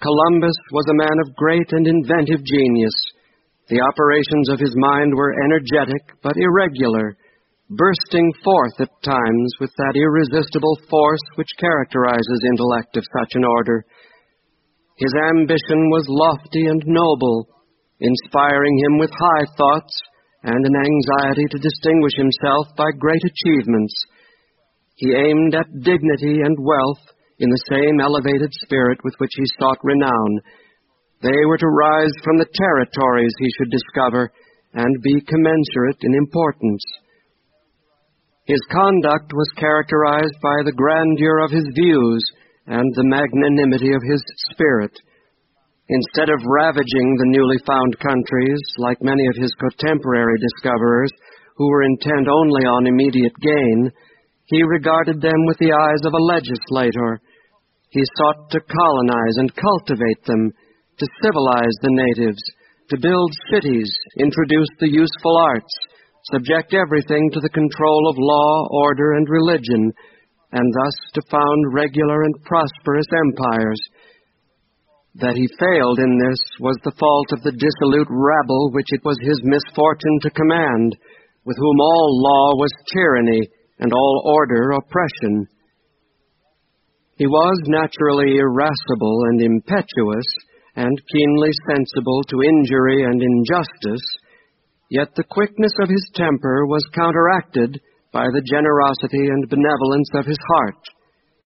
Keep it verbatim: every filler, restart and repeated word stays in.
Columbus was a man of great and inventive genius. The operations of his mind were energetic but irregular, bursting forth at times with that irresistible force which characterizes intellect of such an order. His ambition was lofty and noble, inspiring him with high thoughts and an anxiety to distinguish himself by great achievements. He aimed at dignity and wealth in the same elevated spirit with which he sought renown. They were to rise from the territories he should discover and be commensurate in importance. His conduct was characterized by the grandeur of his views and the magnanimity of his spirit. Instead of ravaging the newly found countries, like many of his contemporary discoverers, who were intent only on immediate gain, he regarded them with the eyes of a legislator. He sought to colonize and cultivate them, to civilize the natives, to build cities, introduce the useful arts, subject everything to the control of law, order, and religion, and thus to found regular and prosperous empires. That he failed in this was the fault of the dissolute rabble which it was his misfortune to command, with whom all law was tyranny and all order oppression. He was naturally irascible and impetuous, and keenly sensible to injury and injustice, yet the quickness of his temper was counteracted by the generosity and benevolence of his heart.